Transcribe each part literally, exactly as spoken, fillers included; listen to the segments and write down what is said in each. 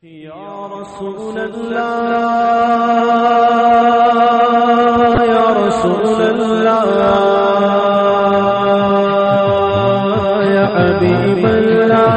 या रसूल अल्लाह या रसूल अल्लाह या हबीब अल्लाह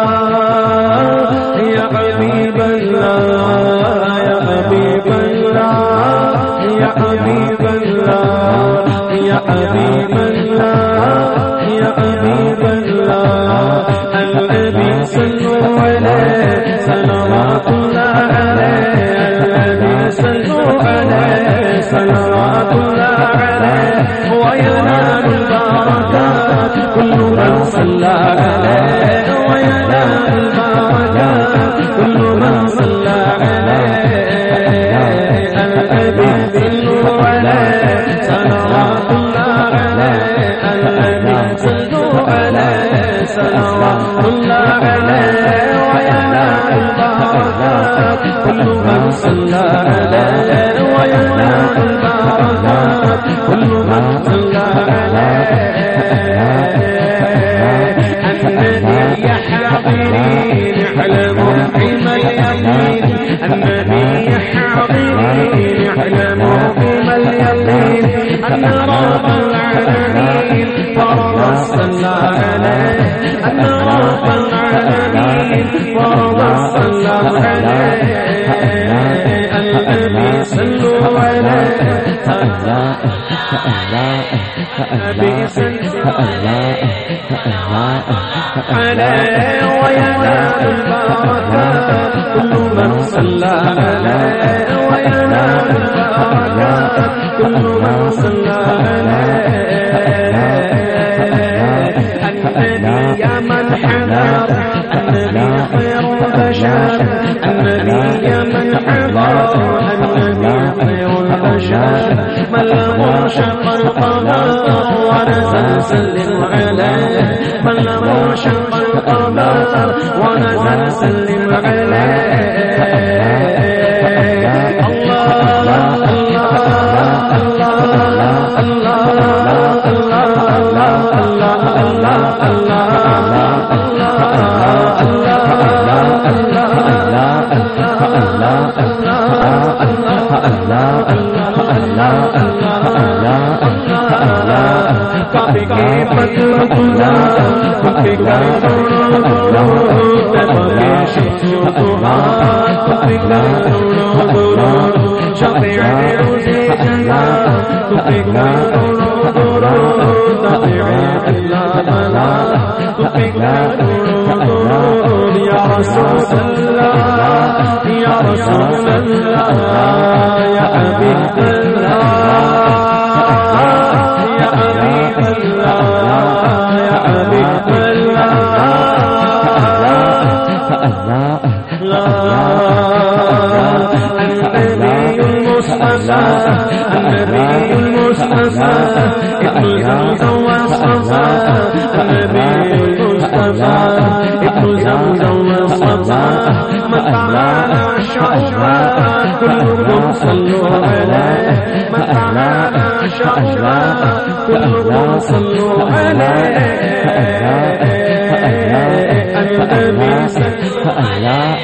या हबीब अल्लाह या हबीब अल्लाह या हबीब अल्लाह या हबीब अल्लाह या हबीब अल्लाह النبي صلوا عليه صلوات الله عليه النبي صلوا عليه صلوات الله عليه وينال البركات كل من صلى عليه وينال البركات كل من صلى عليه النبي صلوا عليه صلوات الله عليه النبي صلوا عليه صلوات الله عليه وينال البركات كل من صلى عليه وينال البركات كل من صلى عليه النبي يا حاضرين اعلموا بما اليقين النبي يا حاضرين اعلموا بما اليقين أن رب العالمين فرض صلى عليه أن رب العالمين فرض صلى عليه النبي صلوا عليه النبي صلوا عليه وينال البركات كل من صلى عليه وينال البركات كل من صلى عليه النبي يا من حضر النبي خير البشر النبي يا من حضر النبي خير البشر من له شق القمر ونزل سلم عليه من له شق القمر ونزل سلم عليه الله يا رسول الله يا رسول الله يا حبيب الله يا حبيب الله يا حبيب الله النبي المصطفى النبي المصطفى ابن زمزم والصفا النبي المصطفى ابن زمزم والصفا مطلع الشعراء كلكم صلوا عليه مطلع الشعراء كلكم صلوا عليه النبي صلوا عليه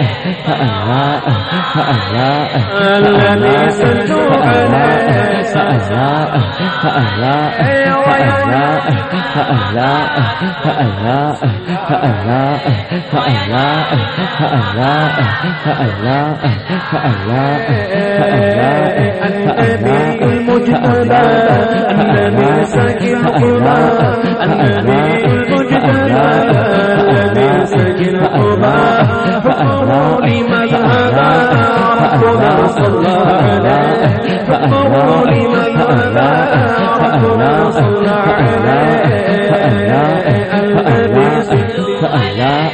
النبي صلوا عليه النبي المجتبى النبي ساكن قبى النبي المجتبى النبي ساكن قبى فقروا لمن هدى ربنا صلى عليه فقروا لمن هدى ربنا صلى عليه النبي صلى عليه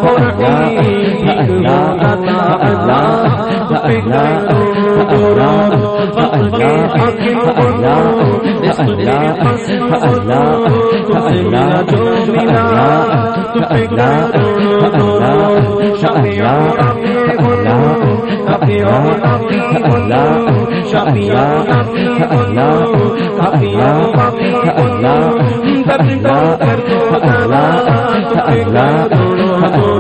Allah